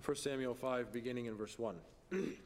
1 Samuel 5, beginning in verse 1. Then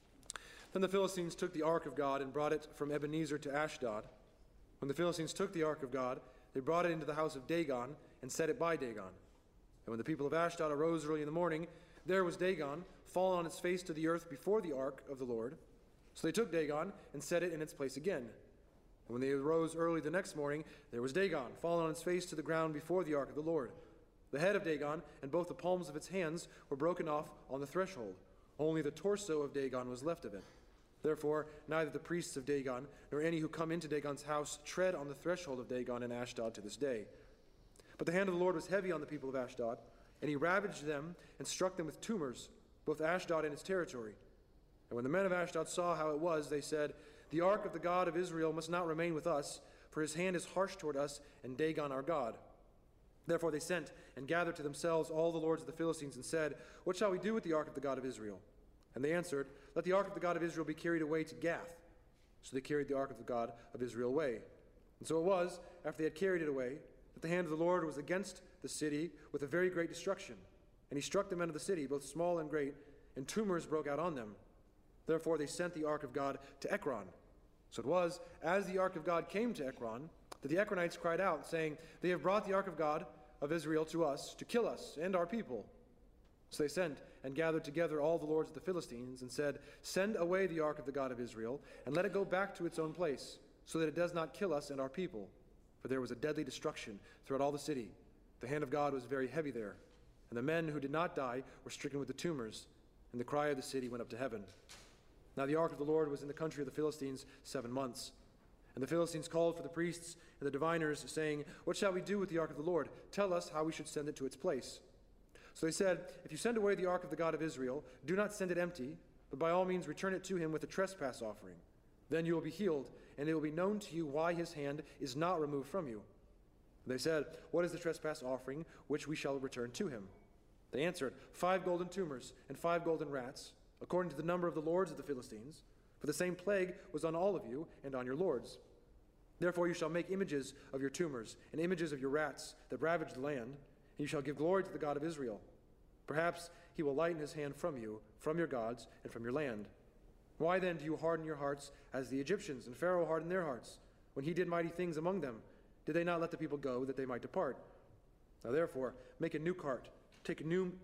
the Philistines took the ark of God and brought it from Ebenezer to Ashdod. When the Philistines took the ark of God, they brought it into the house of Dagon and set it by Dagon. And when the people of Ashdod arose early in the morning, there was Dagon, fallen on its face to the earth before the ark of the Lord. So they took Dagon and set it in its place again. And when they arose early the next morning, there was Dagon, fallen on its face to the ground before the ark of the Lord. The head of Dagon and both the palms of its hands were broken off on the threshold. Only the torso of Dagon was left of it. Therefore, neither the priests of Dagon nor any who come into Dagon's house tread on the threshold of Dagon in Ashdod to this day. But the hand of the Lord was heavy on the people of Ashdod, and he ravaged them and struck them with tumors, both Ashdod and its territory. And when the men of Ashdod saw how it was, they said, "The ark of the God of Israel must not remain with us, for his hand is harsh toward us and Dagon our God." Therefore they sent and gathered to themselves all the lords of the Philistines and said, "What shall we do with the ark of the God of Israel?" And they answered, "Let the ark of the God of Israel be carried away to Gath." So they carried the ark of the God of Israel away. And so it was, after they had carried it away, that the hand of the Lord was against the city with a very great destruction. And he struck the men of the city, both small and great, and tumors broke out on them. Therefore they sent the ark of God to Ekron. So it was, as the ark of God came to Ekron, that the Ekronites cried out, saying, "They have brought the ark of God of Israel to us, to kill us and our people." So they sent and gathered together all the lords of the Philistines and said, "Send away the ark of the God of Israel, and let it go back to its own place, so that it does not kill us and our people." For there was a deadly destruction throughout all the city. The hand of God was very heavy there. And the men who did not die were stricken with the tumors, and the cry of the city went up to heaven. Now the ark of the Lord was in the country of the Philistines 7 months. And the Philistines called for the priests and the diviners, saying, "What shall we do with the ark of the Lord? Tell us how we should send it to its place." So they said, "If you send away the ark of the God of Israel, do not send it empty, but by all means return it to him with a trespass offering. Then you will be healed, and it will be known to you why his hand is not removed from you." And they said, "What is the trespass offering which we shall return to him?" They answered, 5 golden tumors and 5 golden rats, according to the number of the lords of the Philistines. For the same plague was on all of you and on your lords. Therefore you shall make images of your tumors and images of your rats that ravage the land, and you shall give glory to the God of Israel. Perhaps he will lighten his hand from you, from your gods, and from your land. Why then do you harden your hearts as the Egyptians and Pharaoh hardened their hearts? When he did mighty things among them, did they not let the people go that they might depart? Now therefore make a new cart. Take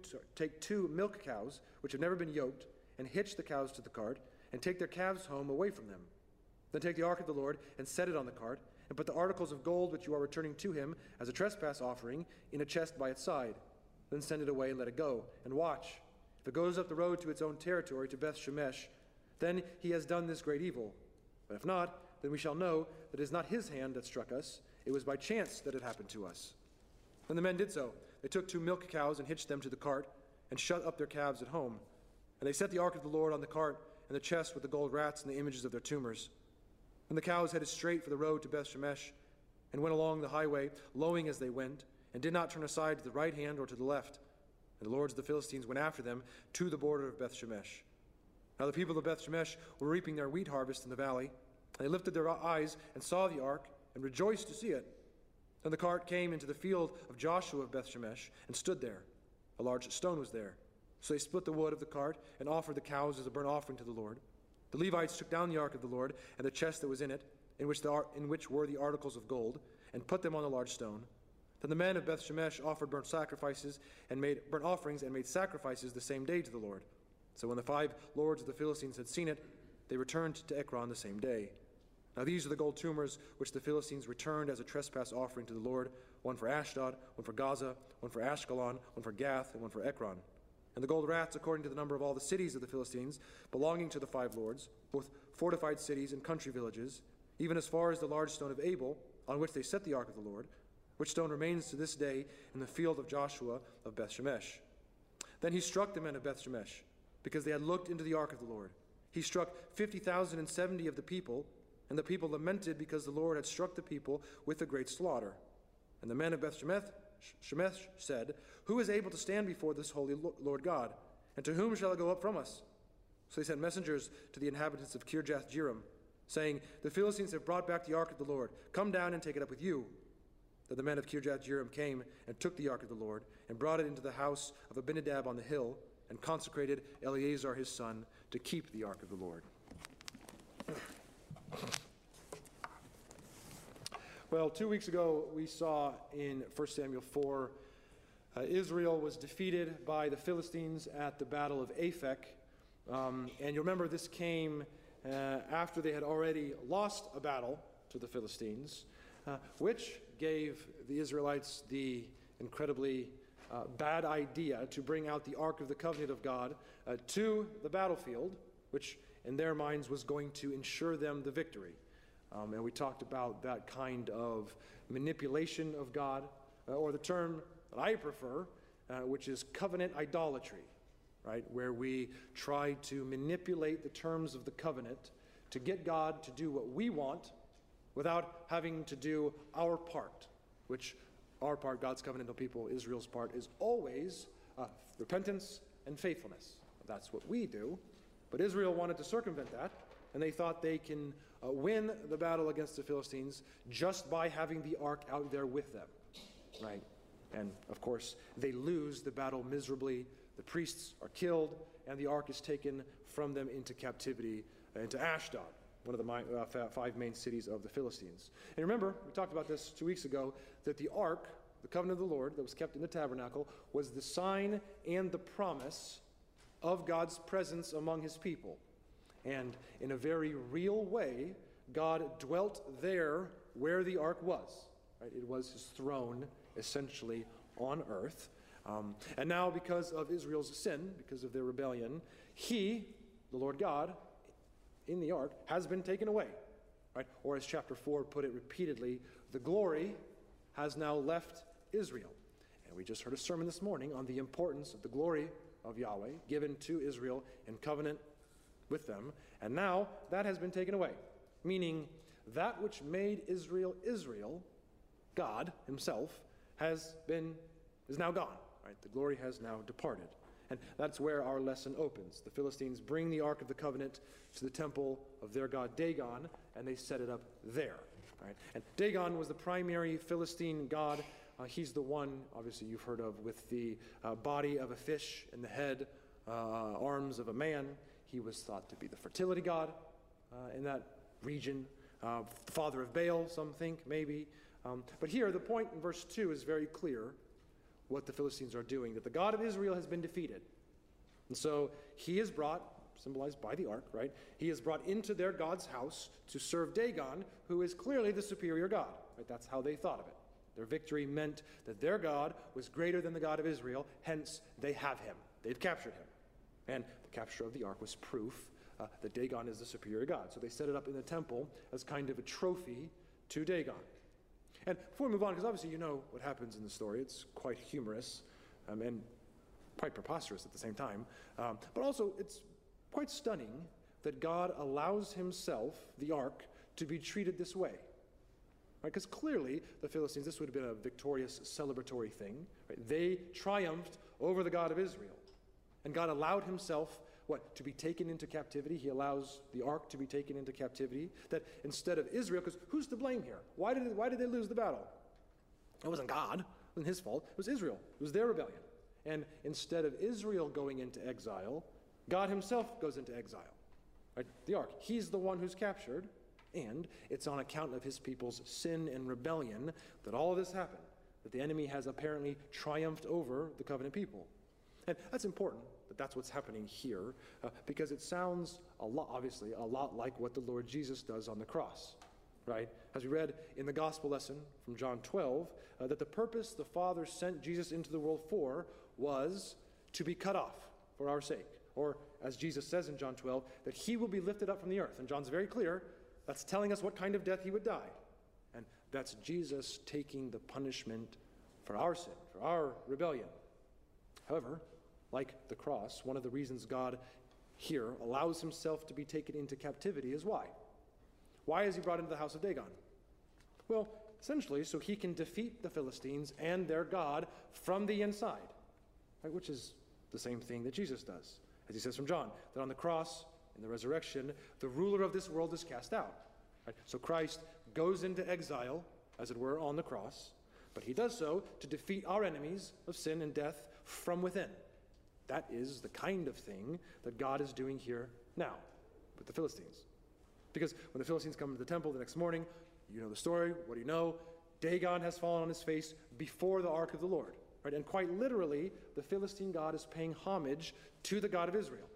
2 milk cows, which have never been yoked, and hitch the cows to the cart, and take their calves home away from them. Then take the ark of the Lord and set it on the cart, and put the articles of gold which you are returning to him as a trespass offering in a chest by its side. Then send it away and let it go, and watch. If it goes up the road to its own territory, to Beth Shemesh, then he has done this great evil. But if not, then we shall know that it is not his hand that struck us. It was by chance that it happened to us. And the men did so. They took 2 milk cows and hitched them to the cart, and shut up their calves at home. And they set the ark of the Lord on the cart, and the chest with the gold rats and the images of their tumors. And the cows headed straight for the road to Beth Shemesh, and went along the highway, lowing as they went, and did not turn aside to the right hand or to the left. And the lords of the Philistines went after them to the border of Beth Shemesh. Now the people of Beth Shemesh were reaping their wheat harvest in the valley, and they lifted their eyes and saw the ark, and rejoiced to see it. Then the cart came into the field of Joshua of Beth Shemesh, and stood there. A large stone was there. So they split the wood of the cart, and offered the cows as a burnt offering to the Lord. The Levites took down the ark of the Lord, and the chest that was in it, in which were the articles of gold, and put them on the large stone. Then the men of Beth Shemesh offered burnt sacrifices, and made burnt offerings, and made sacrifices the same day to the Lord. So when the 5 lords of the Philistines had seen it, they returned to Ekron the same day. Now these are the gold tumors which the Philistines returned as a trespass offering to the Lord, 1 for Ashdod, 1 for Gaza, 1 for Ashkelon, 1 for Gath, and 1 for Ekron. And the gold rats, according to the number of all the cities of the Philistines, belonging to the 5 lords, both fortified cities and country villages, even as far as the large stone of Abel, on which they set the ark of the Lord, which stone remains to this day in the field of Joshua of Beth Shemesh. Then he struck the men of Beth Shemesh, because they had looked into the ark of the Lord. He struck 50,070 of the people, and the people lamented because the Lord had struck the people with a great slaughter. And the men of Beth Shemesh said, "Who is able to stand before this holy Lord God? And to whom shall it go up from us?" So they sent messengers to the inhabitants of Kirjath-jearim, saying, "The Philistines have brought back the ark of the Lord. Come down and take it up with you." Then the men of Kirjath-jearim came and took the ark of the Lord, and brought it into the house of Abinadab on the hill, and consecrated Eleazar his son to keep the ark of the Lord. Well, 2 weeks ago we saw in 1 Samuel 4, Israel was defeated by the Philistines at the Battle of Aphek. And you remember this came after they had already lost a battle to the Philistines, which gave the Israelites the incredibly bad idea to bring out the Ark of the Covenant of God to the battlefield, which in their minds was going to ensure them the victory. And we talked about that kind of manipulation of God, or the term that I prefer, which is covenant idolatry, right? Where we try to manipulate the terms of the covenant to get God to do what we want without having to do our part, which our part, God's covenantal people, Israel's part, is always repentance and faithfulness. That's what we do. But Israel wanted to circumvent that, and they thought they can win the battle against the Philistines just by having the ark out there with them, right? And, of course, they lose the battle miserably. The priests are killed, and the ark is taken from them into captivity, into Ashdod, one of the 5 main cities of the Philistines. And remember, we talked about this 2 weeks ago, that the ark, the covenant of the Lord that was kept in the tabernacle, was the sign and the promise of God's presence among his people. And in a very real way, God dwelt there where the ark was. Right? It was his throne, essentially, on earth. And now, because of Israel's sin, because of their rebellion, he, the Lord God, in the ark, has been taken away. Right? Or as chapter 4 put it repeatedly, the glory has now left Israel. And we just heard a sermon this morning on the importance of the glory of Yahweh given to Israel in covenant with them, and now that has been taken away, meaning that which made Israel Israel, God himself, is now gone. Right? The glory has now departed. And that's where our lesson opens. The Philistines bring the Ark of the Covenant to the temple of their god Dagon, and they set it up there. Right? And Dagon was the primary Philistine god. He's the one, obviously, you've heard of with the body of a fish and the head, arms of a man. He was thought to be the fertility god in that region, the father of Baal, some think, maybe. But here, the point in verse 2 is very clear what the Philistines are doing, that the God of Israel has been defeated. And so he is brought, symbolized by the ark, right? He is brought into their God's house to serve Dagon, who is clearly the superior God. Right? That's how they thought of it. Their victory meant that their God was greater than the God of Israel, hence they have him. They've captured him. And the capture of the ark was proof that Dagon is the superior God. So they set it up in the temple as kind of a trophy to Dagon. And before we move on, because obviously you know what happens in the story, it's quite humorous and quite preposterous at the same time, but also it's quite stunning that God allows himself, the ark, to be treated this way. Because clearly the Philistines, this would have been a victorious, celebratory thing. Right? They triumphed over the God of Israel. And God allowed himself, to be taken into captivity. He allows the ark to be taken into captivity. That instead of Israel, because who's to blame here? Why did they lose the battle? It wasn't God. It wasn't his fault. It was Israel. It was their rebellion. And instead of Israel going into exile, God himself goes into exile. Right? The ark. He's the one who's captured. And it's on account of his people's sin and rebellion that all of this happened. That the enemy has apparently triumphed over the covenant people. And that's important, that that's what's happening here, because it sounds a lot like what the Lord Jesus does on the cross, right? As we read in the gospel lesson from John 12, that the purpose the Father sent Jesus into the world for was to be cut off for our sake. Or, as Jesus says in John 12, that he will be lifted up from the earth. And John's very clear, that's telling us what kind of death he would die. And that's Jesus taking the punishment for our sin, for our rebellion. However, like the cross, one of the reasons God here allows himself to be taken into captivity is why? Why is he brought into the house of Dagon? Well, essentially, so he can defeat the Philistines and their God from the inside, right? Which is the same thing that Jesus does. As he says from John, that on the cross, in the resurrection, the ruler of this world is cast out. Right? So Christ goes into exile, as it were, on the cross, but he does so to defeat our enemies of sin and death from within. That is the kind of thing that God is doing here now with the Philistines. Because when the Philistines come to the temple the next morning, you know the story. What do you know? Dagon has fallen on his face before the ark of the Lord. Right? And quite literally, the Philistine god is paying homage to the God of Israel.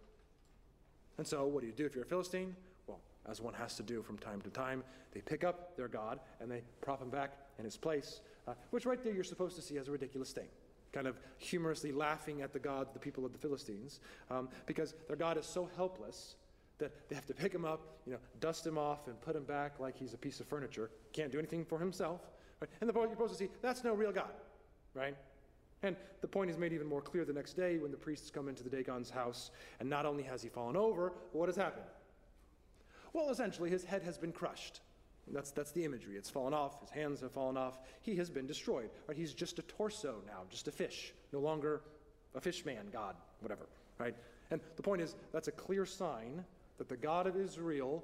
And so what do you do if you're a Philistine? Well, as one has to do from time to time, they pick up their god and they prop him back in his place, which right there you're supposed to see as a ridiculous thing. Kind of humorously laughing at the gods, the people of the Philistines, because their God is so helpless that they have to pick him up, dust him off and put him back like he's a piece of furniture. Can't do anything for himself. Right? And the point you're supposed to see, that's no real God, right? And the point is made even more clear the next day when the priests come into the Dagon's house, and not only has he fallen over, but what has happened? Well, essentially, his head has been crushed. That's the imagery. It's fallen off. His hands have fallen off. He has been destroyed. Right? He's just a torso now, just a fish. No longer a fish man, God, whatever. Right? And the point is, that's a clear sign that the God of Israel,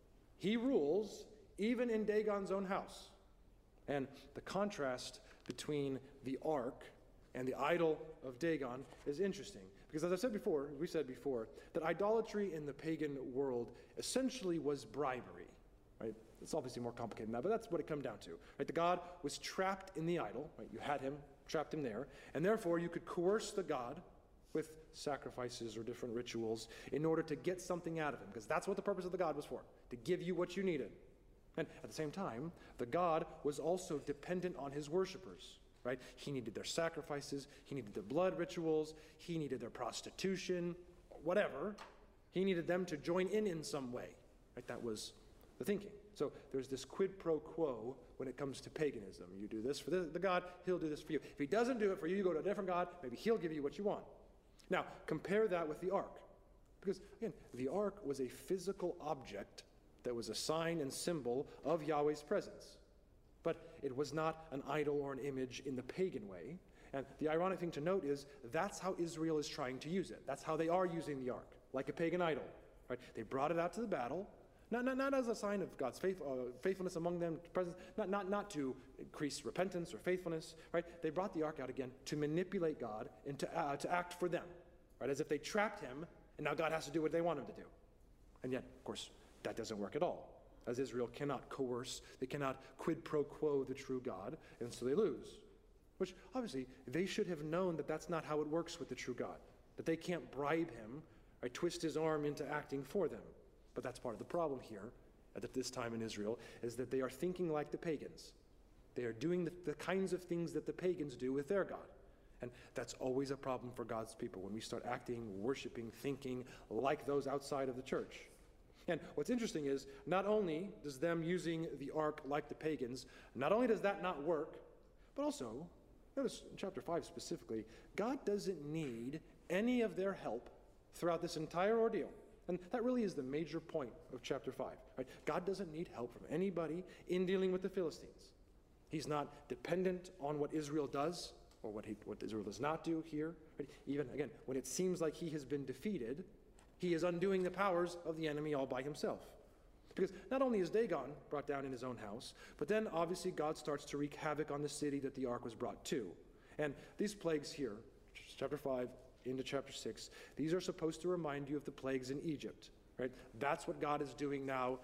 he rules even in Dagon's own house. And the contrast between the ark and the idol of Dagon is interesting. Because as we said before, that idolatry in the pagan world essentially was bribery. Right? It's obviously more complicated than that, but that's what it comes down to. Right? The god was trapped in the idol. Right? You had him, trapped him there, and therefore you could coerce the god with sacrifices or different rituals in order to get something out of him, because that's what the purpose of the god was for, to give you what you needed. And at the same time, the god was also dependent on his worshipers. Right? He needed their sacrifices, he needed their blood rituals, he needed their prostitution, whatever. He needed them to join in some way. Right? That was the thinking. So there's this quid pro quo when it comes to paganism. You do this for the god, he'll do this for you. If he doesn't do it for you, you go to a different god, maybe he'll give you what you want. Now, compare that with the ark. Because, again, the ark was a physical object that was a sign and symbol of Yahweh's presence. But it was not an idol or an image in the pagan way. And the ironic thing to note is that's how Israel is trying to use it. That's how they are using the ark, like a pagan idol. Right? They brought it out to the battle, not as a sign of God's faithfulness among them, presence, not to increase repentance or faithfulness. Right? They brought the ark out again to manipulate God and to act for them, right? As if they trapped him, and now God has to do what they want him to do. And yet, of course, that doesn't work at all, as Israel cannot coerce, they cannot quid pro quo the true God, and so they lose. Which, obviously, they should have known that that's not how it works with the true God, that they can't bribe him or twist his arm into acting for them. But that's part of the problem here, at this time in Israel, is that they are thinking like the pagans. They are doing the kinds of things that the pagans do with their God. And that's always a problem for God's people, when we start acting, worshiping, thinking like those outside of the church. And what's interesting is, not only does them using the ark like the pagans, not only does that not work, but also, notice in chapter 5 specifically, God doesn't need any of their help throughout this entire ordeal. And that really is the major point of chapter 5. Right? God doesn't need help from anybody in dealing with the Philistines. He's not dependent on what Israel does or what Israel does not do here. Right? Even, again, when it seems like he has been defeated, he is undoing the powers of the enemy all by himself. Because not only is Dagon brought down in his own house, but then obviously God starts to wreak havoc on the city that the ark was brought to. And these plagues here, chapter 5 into chapter 6, these are supposed to remind you of the plagues in Egypt. Right? That's what God is doing now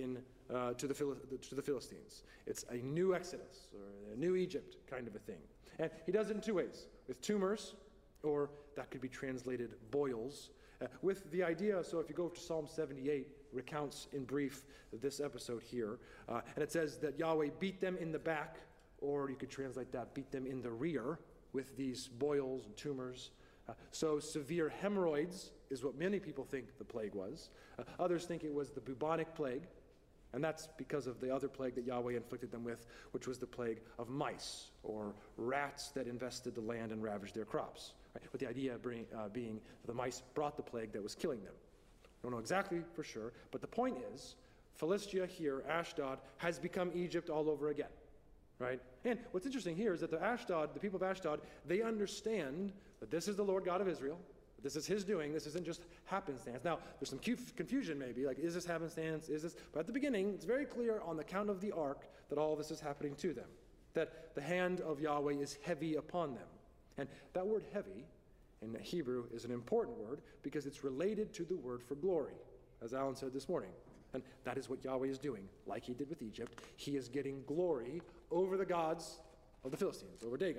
to the Philistines. It's a new Exodus, or a new Egypt kind of a thing. And he does it in two ways, with tumors, or that could be translated boils, with the idea, so if you go to Psalm 78, recounts in brief this episode here, and it says that Yahweh beat them in the back, or you could translate that, beat them in the rear, with these boils and tumors. So severe hemorrhoids is what many people think the plague was. Others think it was the bubonic plague, and that's because of the other plague that Yahweh inflicted them with, which was the plague of mice, or rats that infested the land and ravaged their crops. Right? With the idea being that the mice brought the plague that was killing them. Don't know exactly for sure, but the point is, Philistia here, Ashdod, has become Egypt all over again. Right? And what's interesting here is that the people of Ashdod, they understand that this is the Lord God of Israel. This is his doing. This isn't just happenstance. Now, there's some confusion maybe, like, is this happenstance? Is this? But at the beginning, it's very clear on the count of the ark that all of this is happening to them, that the hand of Yahweh is heavy upon them. And that word heavy in Hebrew is an important word because it's related to the word for glory, as Alan said this morning. And that is what Yahweh is doing, like he did with Egypt. He is getting glory over the gods of the Philistines, over Dagon.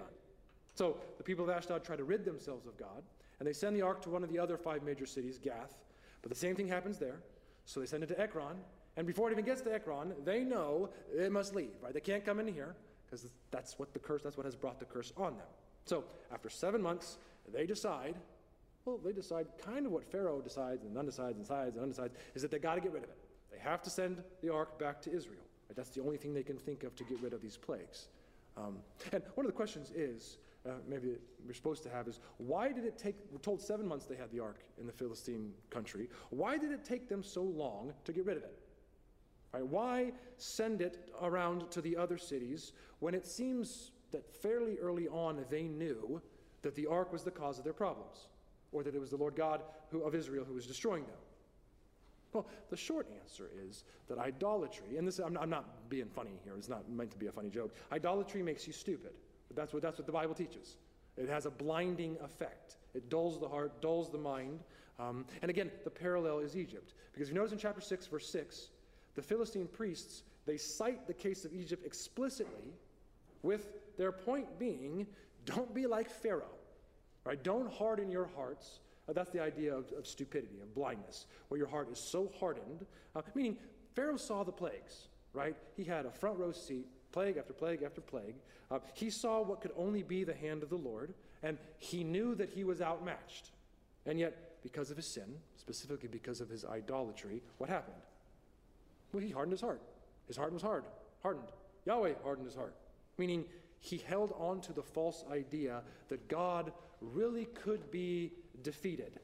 So the people of Ashdod try to rid themselves of God, and they send the ark to one of the other 5 major cities, Gath. But the same thing happens there. So they send it to Ekron, and before it even gets to Ekron, they know it must leave, right? They can't come in here, because that's what has brought the curse on them. So after 7 months, they decide kind of what Pharaoh decides, and undecided, and decides, and undecides, is that they got to get rid of it. They have to send the ark back to Israel. Right? That's the only thing they can think of to get rid of these plagues. And one of the questions is, maybe we're supposed to have, is why did it take, we're told 7 months they had the ark in the Philistine country. Why did it take them so long to get rid of it? Right? Why send it around to the other cities when it seems that fairly early on they knew that the ark was the cause of their problems, or that it was the Lord God of Israel who was destroying them? Well, the short answer is that idolatry, and this, I'm not being funny here, it's not meant to be a funny joke. Idolatry makes you stupid. That's what the Bible teaches. It has a blinding effect. It dulls the heart, dulls the mind. And again, the parallel is Egypt. Because if you notice in chapter 6, verse 6, the Philistine priests, they cite the case of Egypt explicitly, with their point being, don't be like Pharaoh. Right? Don't harden your hearts. That's the idea of stupidity, of blindness, where your heart is so hardened. Meaning, Pharaoh saw the plagues, right? He had a front row seat, plague after plague after plague. He saw what could only be the hand of the Lord, and he knew that he was outmatched. And yet, because of his sin, specifically because of his idolatry, what happened? Well, he hardened his heart. His heart was hardened. Yahweh hardened his heart, meaning he held on to the false idea that God really could be defeated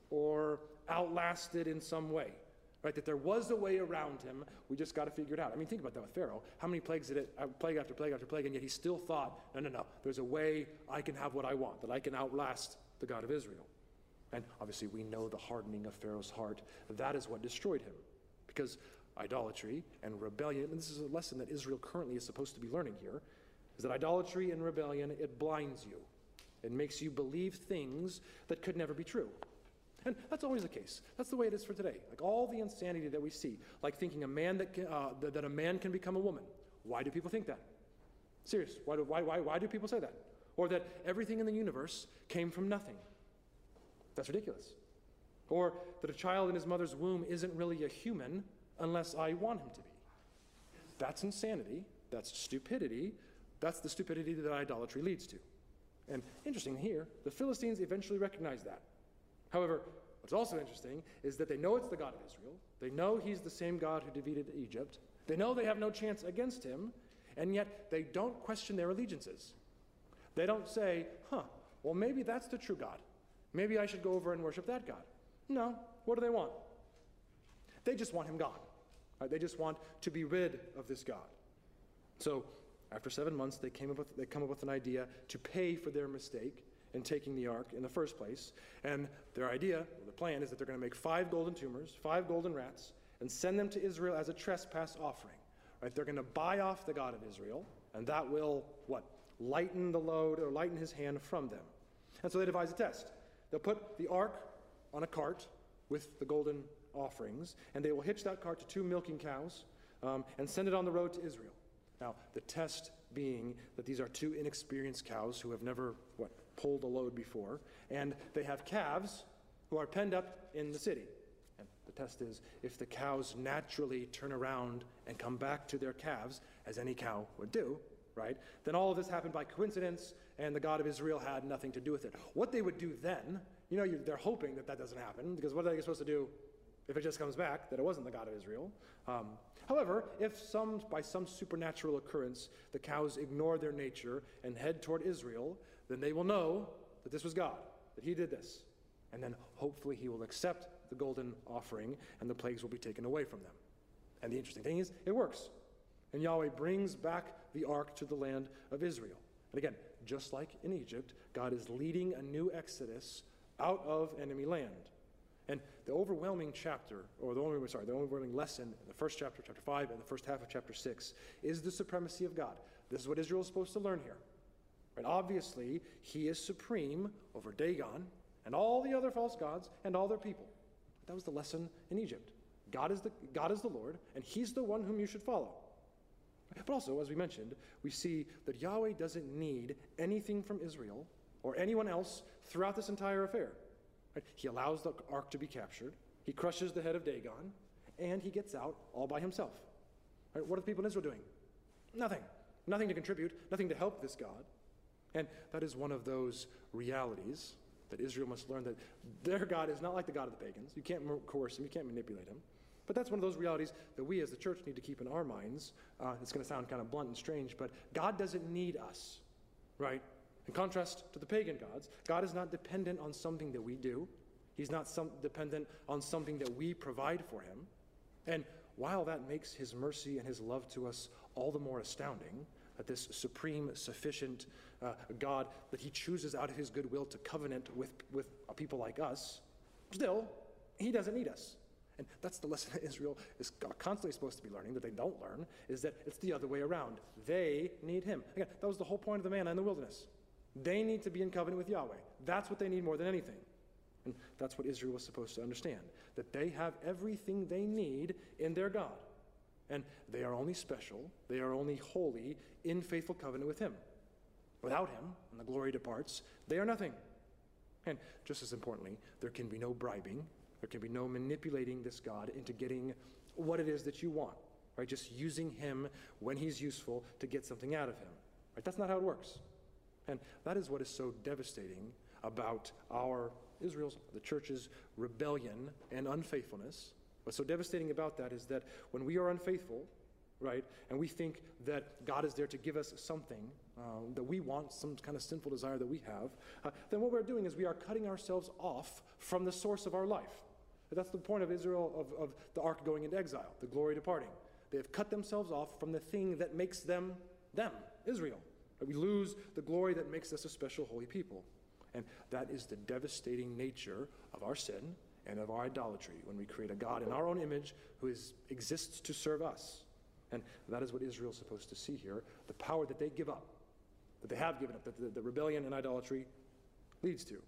or outlasted in some way, right? That there was a way around him. We just got to figure it out. I mean, think about that with Pharaoh. How many plagues did it, plague after plague after plague, and yet he still thought, no, there's a way I can have what I want, that I can outlast the God of Israel. And obviously we know the hardening of Pharaoh's heart. That is what destroyed him, because idolatry and rebellion, and this is a lesson that Israel currently is supposed to be learning here, is that idolatry and rebellion, it blinds you. It makes you believe things that could never be true. And that's always the case. That's the way it is for today. Like all the insanity that we see, like thinking a man that a man can become a woman. Why do people think that? Serious. Why do people say that? Or that everything in the universe came from nothing. That's ridiculous. Or that a child in his mother's womb isn't really a human unless I want him to be. That's insanity. That's stupidity. That's the stupidity that idolatry leads to. And interesting here, the Philistines eventually recognize that. However, what's also interesting is that they know it's the God of Israel. They know he's the same God who defeated Egypt. They know they have no chance against him, and yet they don't question their allegiances. They don't say, well, maybe that's the true God. Maybe I should go over and worship that God. No. What do they want? They just want him gone. Right? They just want to be rid of this God. So after 7 months, they come up with an idea to pay for their mistake in taking the ark in the first place. And their idea, the plan, is that they're going to make 5 golden tumors, 5 golden rats, and send them to Israel as a trespass offering. Right? They're going to buy off the God of Israel, and that will, lighten the load or lighten his hand from them. And so they devise a test. They'll put the ark on a cart with the golden offerings, and they will hitch that cart to 2 milking cows and send it on the road to Israel. Now, the test being that these are 2 inexperienced cows who have never, pulled a load before, and they have calves who are penned up in the city. And the test is, if the cows naturally turn around and come back to their calves, as any cow would do, right, then all of this happened by coincidence, and the God of Israel had nothing to do with it. What they would do then, they're hoping that doesn't happen, because what are they supposed to do if it just comes back that it wasn't the God of Israel? However, if by some supernatural occurrence the cows ignore their nature and head toward Israel, then they will know that this was God, that he did this. And then hopefully he will accept the golden offering and the plagues will be taken away from them. And the interesting thing is, it works. And Yahweh brings back the ark to the land of Israel. And again, just like in Egypt, God is leading a new exodus out of enemy land. And the overwhelming lesson in the first chapter, chapter 5, and the first half of chapter 6 is the supremacy of God. This is what Israel is supposed to learn here. Right? Obviously, he is supreme over Dagon and all the other false gods and all their people. That was the lesson in Egypt. God is the Lord, and he's the one whom you should follow. But also, as we mentioned, we see that Yahweh doesn't need anything from Israel or anyone else throughout this entire affair. Right? He allows the ark to be captured, he crushes the head of Dagon, and he gets out all by himself. Right? What are the people in Israel doing? Nothing. Nothing to contribute, nothing to help this God. And that is one of those realities that Israel must learn, that their God is not like the God of the pagans. You can't coerce him, you can't manipulate him. But that's one of those realities that we as the church need to keep in our minds. It's going to sound kind of blunt and strange, but God doesn't need us, right? In contrast to the pagan gods, God is not dependent on something that we do. He's not dependent on something that we provide for him. And while that makes his mercy and his love to us all the more astounding, that this supreme, sufficient God, that he chooses out of his goodwill to covenant with a people like us, still, he doesn't need us. And that's the lesson that Israel is constantly supposed to be learning, that they don't learn, is that it's the other way around. They need him. Again, that was the whole point of the manna in the wilderness. They need to be in covenant with Yahweh. That's what they need more than anything. And that's what Israel was supposed to understand, that they have everything they need in their God. And they are only special, they are only holy in faithful covenant with him. Without him, when the glory departs, they are nothing. And just as importantly, there can be no bribing, there can be no manipulating this God into getting what it is that you want, right? Just using him when he's useful to get something out of him, right? That's not how it works. And that is what is so devastating about the church's rebellion and unfaithfulness. What's so devastating about that is that when we are unfaithful, right, and we think that God is there to give us something that we want, some kind of sinful desire that we have, then what we're doing is we are cutting ourselves off from the source of our life. That's the point of Israel, of the ark going into exile, the glory departing. They have cut themselves off from the thing that makes them, Israel. We lose the glory that makes us a special holy people. And that is the devastating nature of our sin and of our idolatry, when we create a God in our own image who exists to serve us. And that is what Israel is supposed to see here, the power that they give up, that they have given up, that the rebellion and idolatry leads to.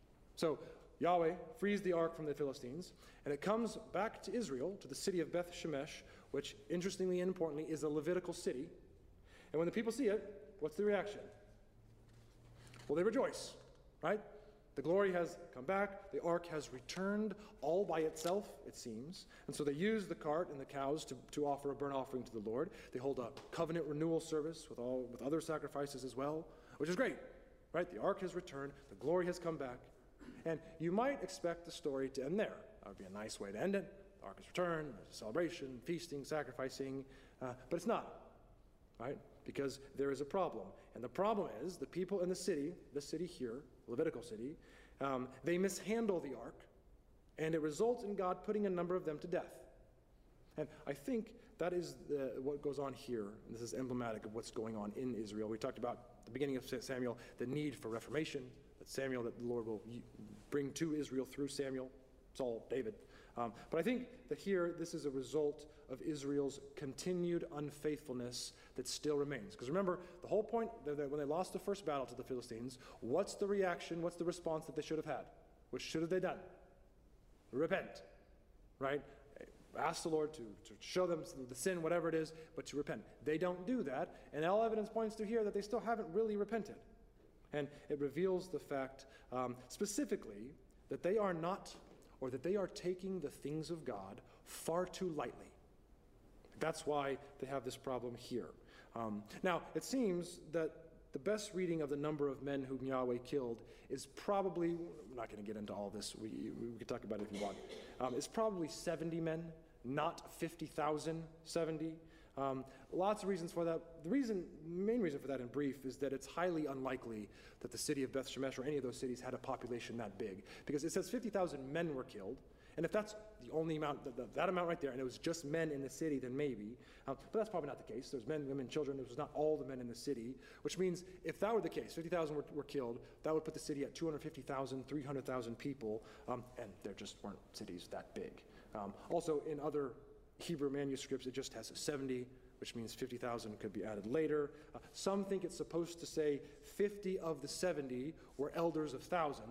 So Yahweh frees the ark from the Philistines, and it comes back to Israel, to the city of Beth Shemesh, which, interestingly and importantly, is a Levitical city. And when the people see it, what's the reaction? Well, they rejoice, right? The glory has come back. The ark has returned all by itself, it seems. And so they use the cart and the cows to offer a burnt offering to the Lord. They hold a covenant renewal service with other sacrifices as well, which is great, right? The ark has returned. The glory has come back. And you might expect the story to end there. That would be a nice way to end it. The ark has returned. There's a celebration, feasting, sacrificing. But it's not, right? Because there is a problem. And the problem is the people in the city here, Levitical city, they mishandle the ark, and it results in God putting a number of them to death. And I think that is what goes on here. And this is emblematic of what's going on in Israel. We talked about at the beginning of Samuel, the need for reformation, that the Lord will bring to Israel through Samuel, Saul, David. But I think that here, this is a result of Israel's continued unfaithfulness that still remains. Because remember, the whole point, that when they lost the first battle to the Philistines, what's the reaction, what's the response that they should have had? What should have they done? Repent, right? Ask the Lord to show them the sin, whatever it is, but to repent. They don't do that, and all evidence points to here that they still haven't really repented. And it reveals the fact, specifically, that they are not, or that they are taking the things of God far too lightly. That's why they have this problem here. Now, it seems that the best reading of the number of men whom Yahweh killed is probably, we're not going to get into all this, we could talk about it if you want, it's probably 70 men, not 50,000, 70. Lots of reasons for that. The main reason for that in brief is that it's highly unlikely that the city of Beth Shemesh or any of those cities had a population that big, because it says 50,000 men were killed. And if that's the only amount, that amount right there, and it was just men in the city, then maybe. But that's probably not the case. There's men, women, children. It was not all the men in the city, which means if that were the case, 50,000 were killed, that would put the city at 250,000, 300,000 people, and there just weren't cities that big. Also, in other Hebrew manuscripts, it just has 70, which means 50,000 could be added later. Some think it's supposed to say 50 of the 70 were elders of thousands,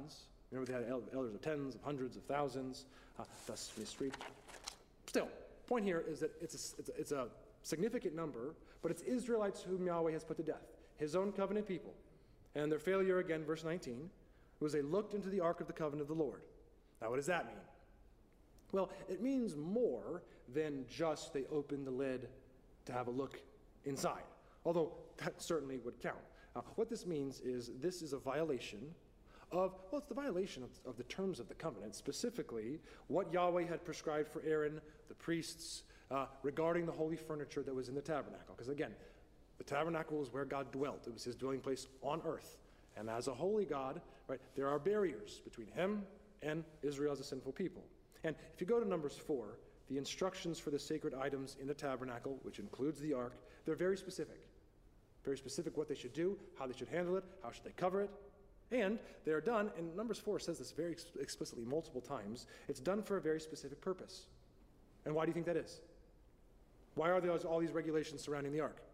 Remember, they had elders of tens, of hundreds, of thousands, thus mystery. Still, point here is that it's a significant number, but it's Israelites whom Yahweh has put to death, his own covenant people. And their failure, again, verse 19, was they looked into the ark of the covenant of the Lord. Now, what does that mean? Well, it means more than just they opened the lid to have a look inside, although that certainly would count. What this means is this is a violation it's the violation of the terms of the covenant, specifically what Yahweh had prescribed for Aaron, the priests, regarding the holy furniture that was in the tabernacle. Because again, the tabernacle is where God dwelt. It was his dwelling place on earth. And as a holy God, right, there are barriers between him and Israel as a sinful people. And if you go to Numbers 4, the instructions for the sacred items in the tabernacle, which includes the ark, they're very specific. Very specific what they should do, how they should handle it, how should they cover it. And they are done, and Numbers 4 says this very explicitly multiple times, it's done for a very specific purpose. And why do you think that is? Why are there all these regulations surrounding the ark?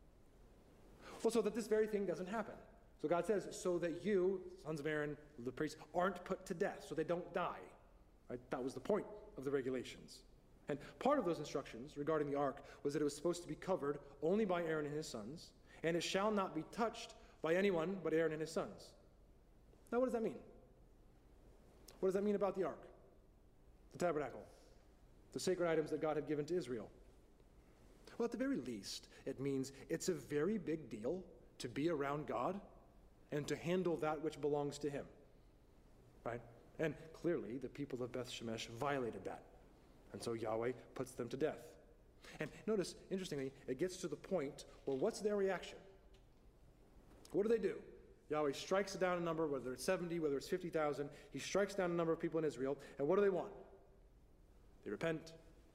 Well, so that this very thing doesn't happen. So God says, so that you, sons of Aaron, the priests, aren't put to death, so they don't die. Right? That was the point of the regulations. And part of those instructions regarding the ark was that it was supposed to be covered only by Aaron and his sons, and it shall not be touched by anyone but Aaron and his sons. Now, what does that mean? What does that mean about the ark, the tabernacle, the sacred items that God had given to Israel? Well, at the very least, it means it's a very big deal to be around God and to handle that which belongs to him, right? And clearly, the people of Beth Shemesh violated that. And so Yahweh puts them to death. And notice, interestingly, it gets to the point where what's their reaction? What do? Yahweh strikes down a number, whether it's 70, whether it's 50,000. He strikes down a number of people in Israel. And what do they want? They repent.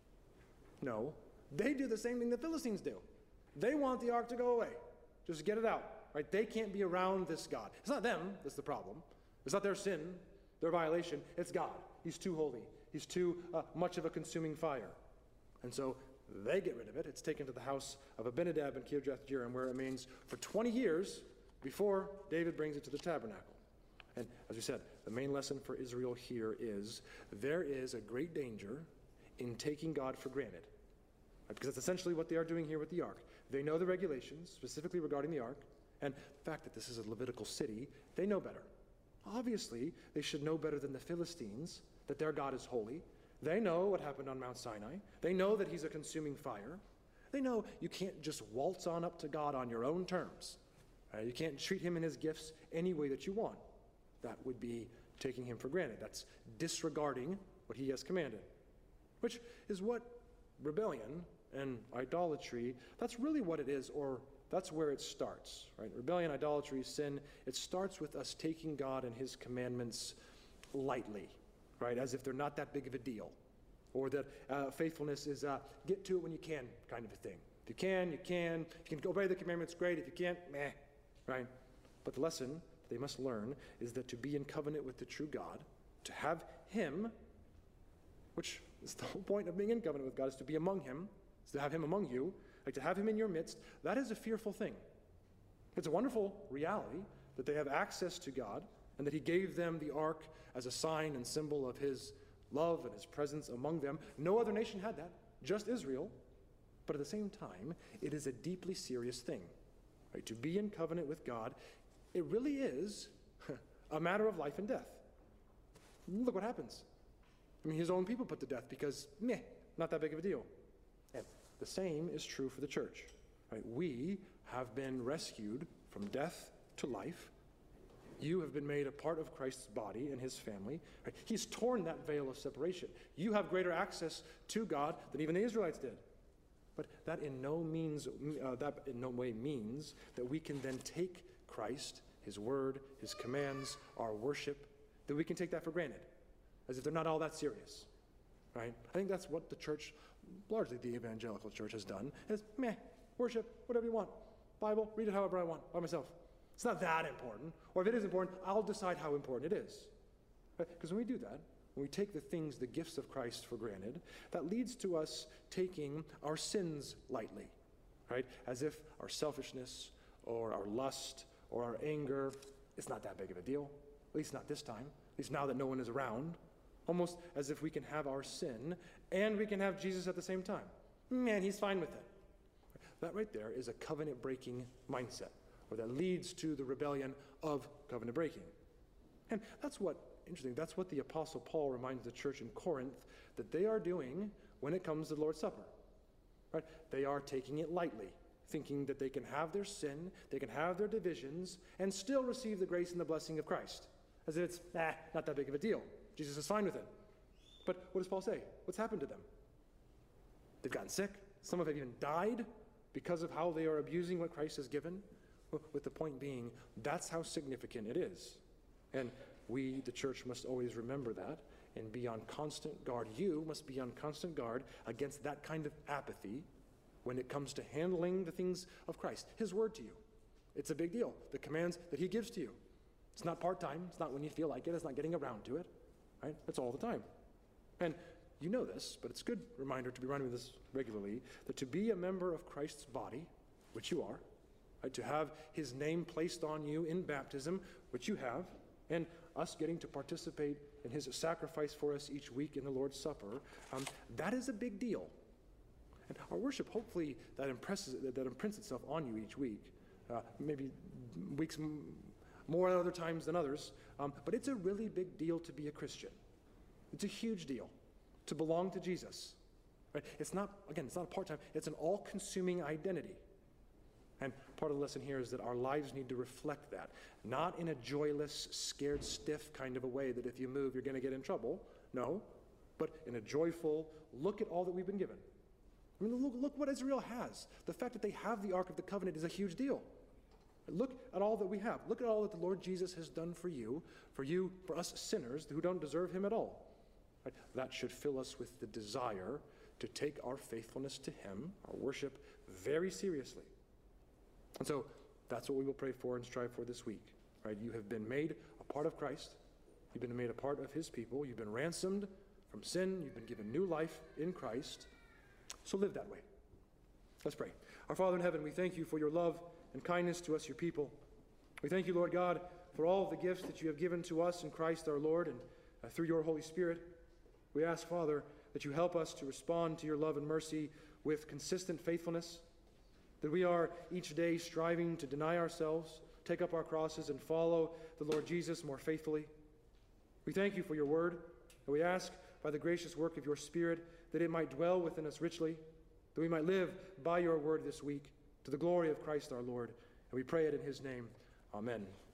No. They do the same thing the Philistines do. They want the ark to go away. Just get it out. Right? They can't be around this God. It's not them that's the problem. It's not their sin, their violation. It's God. He's too holy. He's too much of a consuming fire. And so they get rid of it. It's taken to the house of Abinadab and Kirjath-jearim, where it remains for 20 years before David brings it to the tabernacle. And as we said, the main lesson for Israel here is there is a great danger in taking God for granted. Right? Because that's essentially what they are doing here with the ark. They know the regulations, specifically regarding the ark, and the fact that this is a Levitical city, they know better. Obviously, they should know better than the Philistines that their God is holy. They know what happened on Mount Sinai. They know that he's a consuming fire. They know you can't just waltz on up to God on your own terms. You can't treat him and his gifts any way that you want. That would be taking him for granted. That's disregarding what he has commanded, which is what rebellion and idolatry, that's really what it is, or that's where it starts. Right? Rebellion, idolatry, sin, it starts with us taking God and his commandments lightly, right? As if they're not that big of a deal. Or that faithfulness is get to it when you can kind of a thing. If you can, you can. If you can obey the commandments, great. If you can't, meh. Right? But the lesson they must learn is that to be in covenant with the true God, to have him, which is the whole point of being in covenant with God, is to be among him, is to have him among you, like to have him in your midst, that is a fearful thing. It's a wonderful reality that they have access to God and that he gave them the ark as a sign and symbol of his love and his presence among them. No other nation had that, just Israel. But at the same time, it is a deeply serious thing. Right? To be in covenant with God, it really is a matter of life and death. Look what happens. I mean, his own people put to death because, not that big of a deal. And the same is true for the church. Right? We have been rescued from death to life. You have been made a part of Christ's body and his family. Right? He's torn that veil of separation. You have greater access to God than even the Israelites did. But that in no way means that we can then take Christ, his word, his commands, our worship, that we can take that for granted, as if they're not all that serious. Right? I think that's what the church, largely the evangelical church, has done, is worship, whatever you want. Bible, read it however I want, by myself. It's not that important. Or if it is important, I'll decide how important it is. Because when we do that, when we take the things, the gifts of Christ for granted, that leads to us taking our sins lightly, right? As if our selfishness or our lust or our anger, it's not that big of a deal, at least not this time. least now that no one is around, almost as if we can have our sin and we can have Jesus at the same time. Man, he's fine with it. That right there is a covenant-breaking mindset, or that leads to the rebellion of covenant breaking. And that's what, interesting, that's what the Apostle Paul reminds the church in Corinth that they are doing when it comes to the Lord's Supper. Right? They are taking it lightly, thinking that they can have their sin, they can have their divisions, and still receive the grace and the blessing of Christ. As if it's, not that big of a deal. Jesus is fine with it. But what does Paul say? What's happened to them? They've gotten sick. Some have even died because of how they are abusing what Christ has given. With the point being, that's how significant it is. And we, the church, must always remember that and be on constant guard. You must be on constant guard against that kind of apathy when it comes to handling the things of Christ. His word to you. It's a big deal. The commands that he gives to you. It's not part-time. It's not when you feel like it. It's not getting around to it. Right? It's all the time. And you know this, but it's a good reminder to be reminded of this regularly, that to be a member of Christ's body, which you are, right, to have his name placed on you in baptism, which you have, and us getting to participate in his sacrifice for us each week in the Lord's Supper, that is a big deal. And our worship, hopefully, that imprints itself on you each week, maybe weeks more at other times than others, but it's a really big deal to be a Christian. It's a huge deal to belong to Jesus. Right? It's not a part-time, it's an all-consuming identity. And part of the lesson here is that our lives need to reflect that, not in a joyless, scared, stiff kind of a way that if you move, you're going to get in trouble. No, but in a joyful, look at all that we've been given. I mean, look what Israel has. The fact that they have the Ark of the Covenant is a huge deal. Look at all that we have. Look at all that the Lord Jesus has done for you, for us sinners who don't deserve him at all. Right? That should fill us with the desire to take our faithfulness to him, our worship, very seriously. And so that's what we will pray for and strive for this week. Right? You have been made a part of Christ. You've been made a part of his people. You've been ransomed from sin. You've been given new life in Christ. So live that way. Let's pray. Our Father in heaven, we thank you for your love and kindness to us, your people. We thank you, Lord God, for all of the gifts that you have given to us in Christ our Lord and through your Holy Spirit. We ask, Father, that you help us to respond to your love and mercy with consistent faithfulness, that we are each day striving to deny ourselves, take up our crosses, and follow the Lord Jesus more faithfully. We thank you for your word, and we ask by the gracious work of your Spirit that it might dwell within us richly, that we might live by your word this week to the glory of Christ our Lord. And we pray it in his name. Amen.